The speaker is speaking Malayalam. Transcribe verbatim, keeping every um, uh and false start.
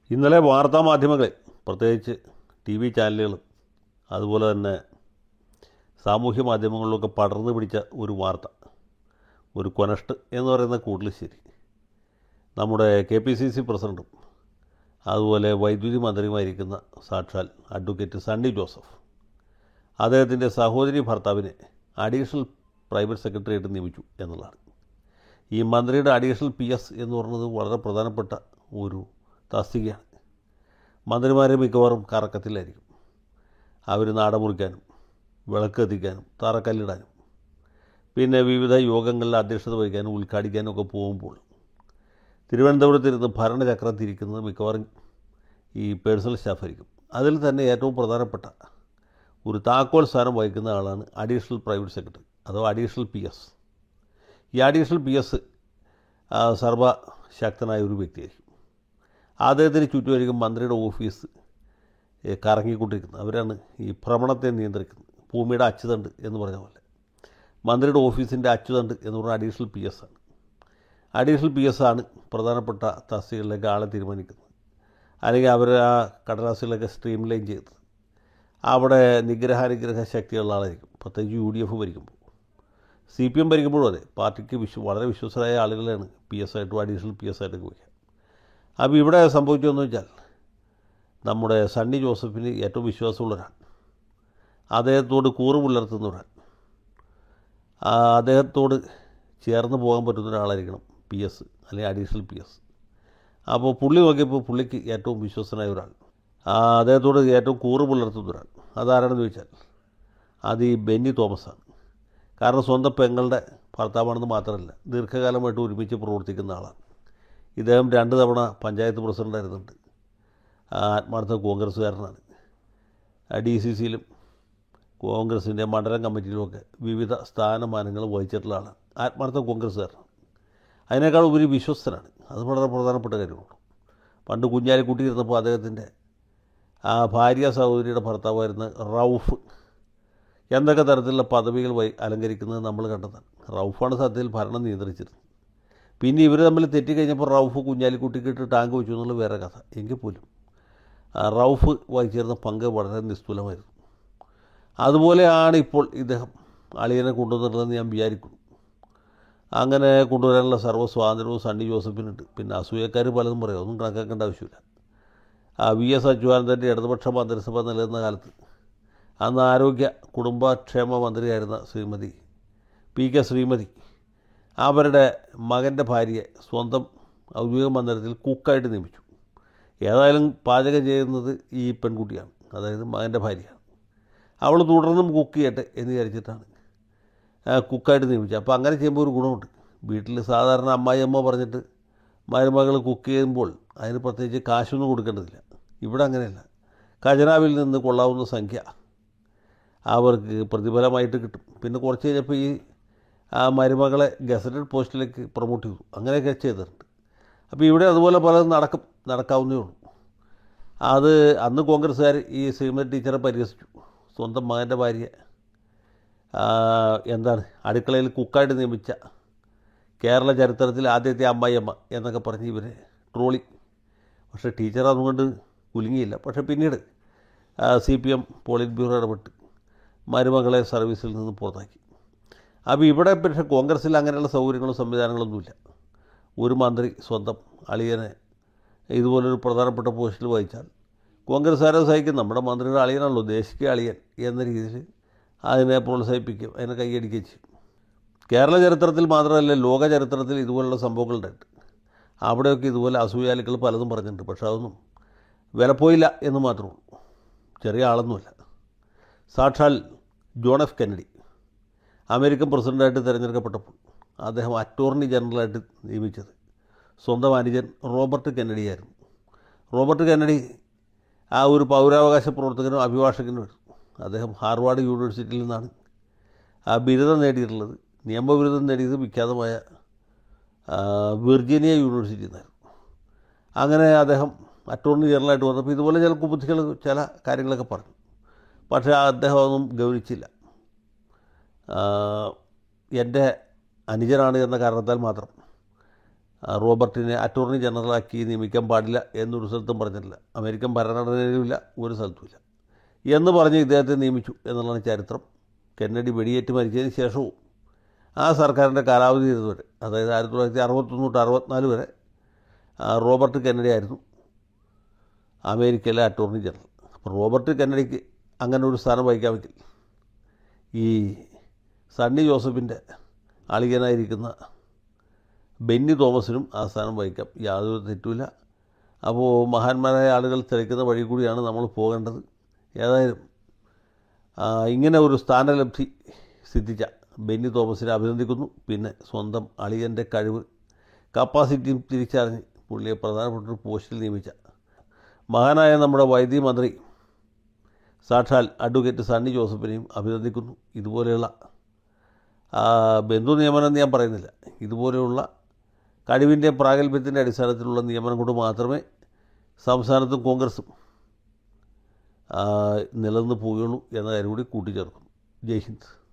ഇന്നലെ വാർത്താ മാധ്യമങ്ങളിൽ, പ്രത്യേകിച്ച് ടി വി ചാനലുകളും അതുപോലെ തന്നെ സാമൂഹ്യ മാധ്യമങ്ങളിലൊക്കെ പടർന്നു പിടിച്ച ഒരു വാർത്ത, ഒരു കൊനഷ്ട് എന്ന് പറയുന്ന കൂടലിശ്ശേരി നമ്മുടെ കെ പി സി സി പ്രസിഡൻറ്റും അതുപോലെ വൈദ്യുതി മന്ത്രിയുമായിരിക്കുന്ന സാക്ഷാൽ അഡ്വക്കേറ്റ് സണ്ണി ജോസഫ് അദ്ദേഹത്തിൻ്റെ സഹോദരി ഭർത്താവിനെ അഡീഷണൽ പ്രൈവറ്റ് സെക്രട്ടറിയായിട്ട് നിയമിച്ചു എന്നുള്ളതാണ്. ഈ മന്ത്രിയുടെ അഡീഷണൽ പി എസ് എന്ന് പറയുന്നത് വളരെ പ്രധാനപ്പെട്ട ഒരു തസ്തികയാണ്. മന്ത്രിമാരെ മിക്കവാറും കറക്കത്തിലായിരിക്കും. അവർ നാട മുറിക്കാനും വിളക്ക് കത്തിക്കാനും തറക്കല്ലിടാനും പിന്നെ വിവിധ യോഗങ്ങളിൽ അധ്യക്ഷത വഹിക്കാനും ഉദ്ഘാടിക്കാനും ഒക്കെ പോകുമ്പോൾ തിരുവനന്തപുരത്തിരുന്ന് ഭരണചക്രം തിരിക്കുന്നത് മിക്കവാറും ഈ പേഴ്സണൽ സ്റ്റാഫായിരിക്കും. അതിൽ തന്നെ ഏറ്റവും പ്രധാനപ്പെട്ട ഒരു താക്കോൽ സ്ഥാനം വഹിക്കുന്ന ആളാണ് അഡീഷണൽ പ്രൈവറ്റ് സെക്രട്ടറി അഥവാ അഡീഷണൽ പി എസ്. ഈ അഡീഷണൽ പി എസ് സർവശക്തനായ ഒരു വ്യക്തിയായിരിക്കും. അദ്ദേഹത്തിന് ചുറ്റുമായിരിക്കും മന്ത്രിയുടെ ഓഫീസ് കറങ്ങിക്കൊണ്ടിരിക്കുന്നത്. അവരാണ് ഈ ഭ്രമണത്തെ നിയന്ത്രിക്കുന്നത്. ഭൂമിയുടെ അച്ചുതണ്ട് എന്ന് പറഞ്ഞ പോലെ മന്ത്രിയുടെ ഓഫീസിൻ്റെ അച്ചുതണ്ട് എന്ന് പറഞ്ഞാൽ അഡീഷണൽ പി എസ് ആണ്. അഡീഷണൽ പി എസ് ആണ് പ്രധാനപ്പെട്ട തസ്തികകളിലേക്ക് ആളെ തീരുമാനിക്കുന്നത്, അല്ലെങ്കിൽ അവർ ആ കടലാസുകളൊക്കെ സ്ട്രീം ലൈൻ ചെയ്ത് അവിടെ നിഗ്രഹാനുഗ്രഹ ശക്തിയുള്ള ആളായിരിക്കും. പ്രത്യേകിച്ച് യു ഡി എഫ് ഭരിക്കുമ്പോൾ, സി പി എം ഭരിക്കുമ്പോഴും അതെ, പാർട്ടിക്ക് വിശ്വ വളരെ വിശ്വസരായ ആളുകളാണ് പി എസ് ആയിട്ടും അഡീഷണൽ പി എസ് ആയിട്ടൊക്കെ വയ്ക്കുക. അപ്പോൾ ഇവിടെ സംഭവിച്ചതെന്ന് വെച്ചാൽ നമ്മുടെ സണ്ണി ജോസഫിന് ഏറ്റവും വിശ്വാസമുള്ളൊരാൾ, അദ്ദേഹത്തോട് കൂറ് പുലർത്തുന്ന ഒരാൾ, അദ്ദേഹത്തോട് ചേർന്ന് പോകാൻ പറ്റുന്ന ഒരാളായിരിക്കണം പി എസ് അല്ലെങ്കിൽ അഡീഷണൽ പി എസ്. അപ്പോൾ പുള്ളി നോക്കിയപ്പോൾ പുള്ളിക്ക് ഏറ്റവും വിശ്വസനായ ഒരാൾ, അദ്ദേഹത്തോട് ഏറ്റവും കൂറ് പുലർത്തുന്ന ഒരാൾ അതാരാണെന്ന് ചോദിച്ചാൽ അത് ഈ ബെന്നി തോമസാണ്. കാരണം സ്വന്തം പെങ്ങളുടെ ഭർത്താവാണെന്ന് മാത്രമല്ല, ദീർഘകാലമായിട്ട് ഒരുമിച്ച് പ്രവർത്തിക്കുന്ന ആളാണ്. ഇദ്ദേഹം രണ്ട് തവണ പഞ്ചായത്ത് പ്രസിഡൻ്റായിരുന്നുണ്ട്. ആത്മാർത്ഥ കോൺഗ്രസ്സുകാരനാണ്. ഡി സി സിയിലും കോൺഗ്രസിൻ്റെ മണ്ഡലം കമ്മിറ്റിയിലുമൊക്കെ വിവിധ സ്ഥാനമാനങ്ങൾ വഹിച്ചിട്ടുള്ള ആളാണ്. ആത്മാർത്ഥ കോൺഗ്രസ്സുകാരനാണ്. അതിനേക്കാൾ ഉപരി വിശ്വസ്തനാണ്. അത് വളരെ പ്രധാനപ്പെട്ട കാര്യമാണ്. പണ്ട് കുഞ്ഞാലിക്കുട്ടി ഇരുന്നപ്പോൾ അദ്ദേഹത്തിൻ്റെ ആ ഭാര്യ സഹോദരിയുടെ ഭർത്താവായിരുന്ന റൌഫ് എന്തൊക്കെ തരത്തിലുള്ള പദവികൾ വൈ അലങ്കരിക്കുന്നത് നമ്മൾ കണ്ടതാണ്. റൌഫാണ് സത്യത്തിൽ ഭരണം നിയന്ത്രിച്ചിരുന്നത്. പിന്നെ ഇവർ തമ്മിൽ തെറ്റിക്കഴിഞ്ഞപ്പോൾ റൌഫ് കുഞ്ഞാലിക്കുട്ടിക്കിട്ട് ടാങ്ക് വെച്ചു എന്നുള്ള വേറെ കഥ. എങ്കിൽ പോലും റൌഫ് വഹിച്ചിരുന്ന പങ്ക് വളരെ നിസ്തുലമായിരുന്നു. അതുപോലെയാണ് ഇപ്പോൾ ഇദ്ദേഹം അളിയനെ കൊണ്ടുവന്നിട്ടുള്ളതെന്ന് ഞാൻ വിചാരിക്കുന്നു. അങ്ങനെ കൊണ്ടുവരാനുള്ള സർവ്വ സ്വാതന്ത്ര്യവും സണ്ണി ജോസഫിനുണ്ട്. പിന്നെ അസൂയക്കാർ പലതും പറയാം, ഒന്നും കണക്കാക്കേണ്ട ആവശ്യമില്ല. വി എസ് അച്യുതാനന്ദൻ്റെ ഇടതുപക്ഷ മന്ത്രിസഭ നിലനിന്ന കാലത്ത് അന്ന് ആരോഗ്യ കുടുംബക്ഷേമ മന്ത്രിയായിരുന്ന ശ്രീമതി പി കെ ശ്രീമതി അവരുടെ മകൻ്റെ ഭാര്യയെ സ്വന്തം ഔദ്യോഗിക മന്ദിരത്തിൽ കുക്കായിട്ട് നിയമിച്ചു. ഏതായാലും പാചകം ചെയ്യുന്നത് ഈ പെൺകുട്ടിയാണ്, അതായത് മകൻ്റെ ഭാര്യയാണ്. അവൾ തുടർന്നും കുക്ക് ചെയ്യട്ടെ എന്ന് വിചാരിച്ചിട്ടാണ് കുക്കായിട്ട് നിയമിച്ചത്. അപ്പോൾ അങ്ങനെ ചെയ്യുമ്പോൾ ഒരു ഗുണമുണ്ട്. വീട്ടിൽ സാധാരണ അമ്മായി അമ്മ പറഞ്ഞിട്ട് മരുമകൾ കുക്ക് ചെയ്യുമ്പോൾ അതിന് പ്രത്യേകിച്ച് കാശൊന്നും കൊടുക്കേണ്ടതില്ല. ഇവിടെ അങ്ങനെയല്ല. ഖജനാവിൽ നിന്ന് കൊള്ളാവുന്ന സംഖ്യ അവർക്ക് പ്രതിഫലമായിട്ട് കിട്ടും. പിന്നെ കുറച്ച് കഴിഞ്ഞപ്പോൾ ഈ ആ മരുമകളെ ഗസറ്റഡ് പോസ്റ്റിലേക്ക് പ്രൊമോട്ട് ചെയ്തു. അങ്ങനെയൊക്കെ ചെയ്തിട്ടുണ്ട്. അപ്പോൾ ഇവിടെ അതുപോലെ പലതും നടക്കും, നടക്കാവുന്നേ ഉള്ളൂ. അത് അന്ന് കോൺഗ്രസ്സുകാർ ഈ ശ്രീമതി ടീച്ചറെ പരിഹസിച്ചു. സ്വന്തം മകൻ്റെ ഭാര്യ എന്താണ് അടുക്കളയിൽ കുക്കായിട്ട് നിയമിച്ച കേരള ചരിത്രത്തിൽ ആദ്യത്തെ അമ്മായിയമ്മ എന്നൊക്കെ പറഞ്ഞ് ഇവരെ ട്രോളി. പക്ഷേ ടീച്ചർ അതുകൊണ്ട് കുലുങ്ങിയില്ല. പക്ഷേ പിന്നീട് C P M polit bureau ഇടപെട്ട് മരുമകളെ സർവീസിൽ നിന്ന് പുറത്താക്കി. അപ്പോൾ ഇവിടെ പക്ഷേ കോൺഗ്രസ്സിൽ അങ്ങനെയുള്ള സൗകര്യങ്ങളും സംവിധാനങ്ങളൊന്നുമില്ല. ഒരു മന്ത്രി സ്വന്തം അളിയനെ ഇതുപോലൊരു പ്രധാനപ്പെട്ട പോസ്റ്റിൽ വഹിച്ചാൽ കോൺഗ്രസ്സുകാരെ സഹിക്കും. നമ്മുടെ മന്ത്രിയുടെ അളിയനാണല്ലോ, ദേശീയ അളിയൻ എന്ന രീതിയിൽ അതിനെ പ്രോത്സാഹിപ്പിക്കും, അതിനെ കൈയടിക്കുകയും ചെയ്യും. കേരള ചരിത്രത്തിൽ മാത്രമല്ല, ലോക ചരിത്രത്തിൽ ഇതുപോലുള്ള സംഭവങ്ങളുണ്ടായിട്ട് അവിടെയൊക്കെ ഇതുപോലെ അസൂയാലുക്കൾ പലതും പറഞ്ഞിട്ടുണ്ട്. പക്ഷേ അതൊന്നും വിലപ്പോയില്ല എന്ന് മാത്രമേ ഉള്ളൂ. ചെറിയ ആളൊന്നുമല്ല. സാക്ഷാൽ ജോൺ എഫ് കെന്നഡി അമേരിക്കൻ പ്രസിഡൻ്റായിട്ട് തിരഞ്ഞെടുക്കപ്പെട്ടപ്പോൾ അദ്ദേഹം അറ്റോർണി ജനറലായിട്ട് നിയമിച്ചത് സ്വന്തം അനുജൻ റോബർട്ട് കെന്നഡി ആയിരുന്നു. റോബർട്ട് കെന്നഡി ആ ഒരു പൗരാവകാശ പ്രവർത്തകനും അഭിഭാഷകനുമായിരുന്നു. അദ്ദേഹം ഹാർവാർഡ് യൂണിവേഴ്സിറ്റിയിൽ നിന്നാണ് ആ ബിരുദം നേടിയിട്ടുള്ളത്. നിയമബിരുദം നേടിയത് വിഖ്യാതമായ വിർജീനിയ യൂണിവേഴ്സിറ്റിയിൽ നിന്നായിരുന്നു. അങ്ങനെ അദ്ദേഹം അറ്റോർണി ജനറലായിട്ട് വന്നപ്പോൾ ഇതുപോലെ ചില കുബുദ്ധികൾ ചില കാര്യങ്ങളൊക്കെ പറഞ്ഞു. പക്ഷേ അദ്ദേഹം ഒന്നും ഗൗനിച്ചില്ല. എൻ്റെ അനുജനാണ് എന്ന കാരണത്താൽ മാത്രം റോബർട്ടിനെ അറ്റോർണി ജനറലാക്കി നിയമിക്കാൻ പാടില്ല എന്നൊരു സ്ഥലത്തും പറഞ്ഞിട്ടില്ല. അമേരിക്കൻ ഭരണഘടനയിലുമില്ല, ഒരു സ്ഥലത്തുമില്ല എന്ന് പറഞ്ഞ് ഇദ്ദേഹത്തെ നിയമിച്ചു എന്നുള്ളതാണ് ചരിത്രം. കെന്നഡി വെടിയേറ്റ് മരിച്ചതിന് ശേഷവും ആ സർക്കാരിൻ്റെ കാലാവധി ഇരുന്നവരെ, അതായത് ആയിരത്തി തൊള്ളായിരത്തി അറുപത്തൊന്ന് തൊട്ട് അറുപത്തിനാല് വരെ റോബർട്ട് കെന്നഡി ആയിരുന്നു അമേരിക്കയിലെ അറ്റോർണി ജനറൽ. അപ്പോൾ റോബർട്ട് കെന്നഡിക്ക് അങ്ങനെ ഒരു സ്ഥാനം വഹിക്കാമെങ്കിൽ ഈ സണ്ണി ജോസഫിൻ്റെ അളിയനായിരിക്കുന്ന ബെന്നി തോമസിനും ആ സ്ഥാനം വഹിക്കാം, യാതൊരു തെറ്റുമില്ല. അപ്പോൾ മഹാന്മാരായ ആളുകൾ തിരക്കുന്ന വഴി കൂടിയാണ് നമ്മൾ പോകേണ്ടത്. ഏതായാലും ഇങ്ങനെ ഒരു സ്ഥാനലബ്ധി സിദ്ധിച്ച ബെന്നി തോമസിനെ അഭിനന്ദിക്കുന്നു. പിന്നെ സ്വന്തം അളിയൻ്റെ കഴിവ്, കപ്പാസിറ്റിയും തിരിച്ചറിഞ്ഞ് പുള്ളിയെ പ്രധാനപ്പെട്ട ഒരു പോസ്റ്റിൽ നിയമിച്ച മഹാനായ നമ്മുടെ വൈദ്യുതി മന്ത്രി സാക്ഷാൽ അഡ്വക്കേറ്റ് സണ്ണി ജോസഫിനെയും അഭിനന്ദിക്കുന്നു. ഇതുപോലെയുള്ള ബന്ധു നിയമനം എന്ന് ഞാൻ പറയുന്നില്ല, ഇതുപോലെയുള്ള കഴിവിൻ്റെ പ്രാഗൽഭ്യത്തിൻ്റെ അടിസ്ഥാനത്തിലുള്ള നിയമനം കൊണ്ട് മാത്രമേ സംസ്ഥാനത്തും കോൺഗ്രസും നിലനിന്ന് പോവുകയുള്ളൂ എന്ന കാര്യം കൂടി കൂട്ടിച്ചേർക്കുന്നു. ജയ് ഹിന്ദ്.